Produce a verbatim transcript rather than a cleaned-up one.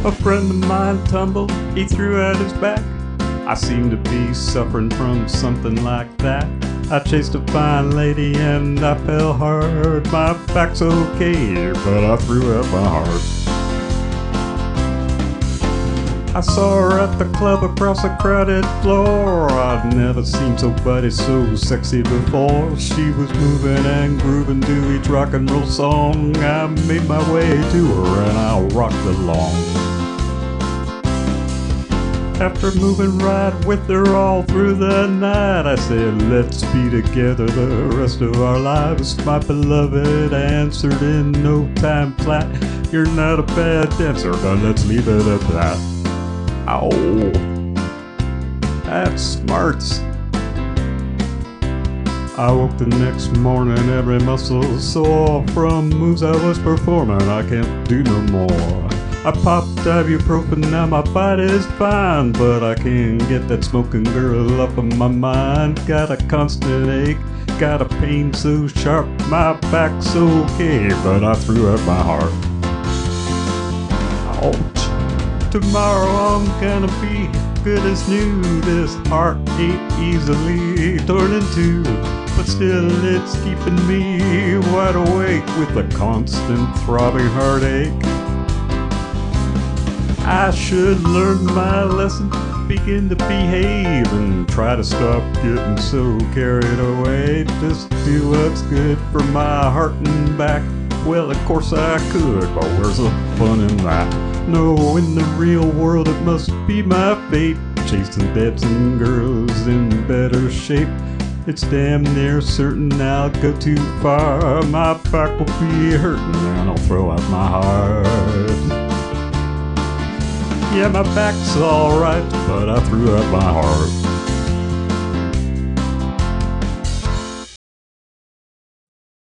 A friend of mine tumbled, he threw out his back. I seemed to be suffering from something like that. I chased a fine lady and I fell hard. My back's okay, but I threw out my heart. I saw her at the club across a crowded floor. I'd never seen somebody so sexy before. She was moving and grooving to each rock and roll song. I made my way to her and I rocked along. After moving right with her all through the night, I said, let's be together the rest of our lives. My beloved answered in no time flat, you're not a bad dancer, but let's leave it at that. Ow, that smarts. I woke the next morning, every muscle sore from moves I was performing. I can't do no more. I popped ibuprofen, now my body's fine, but I can't get that smoking girl off of my mind. Got a constant ache, got a pain so sharp, my back's okay, but I threw out my heart. Ouch. Tomorrow I'm gonna be good as new. This heart ain't easily torn in two, but still it's keeping me wide awake with a constant throbbing heartache. I should learn my lesson, begin to behave, and try to stop getting so carried away. Just do what's good for my heart and back. Well, of course I could, but where's the fun in that? No, in the real world it must be my fate, chasing babes and girls in better shape. It's damn near certain I'll go too far. My back will be hurting and I'll throw out my heart. Yeah, my back's alright, but I threw out my heart.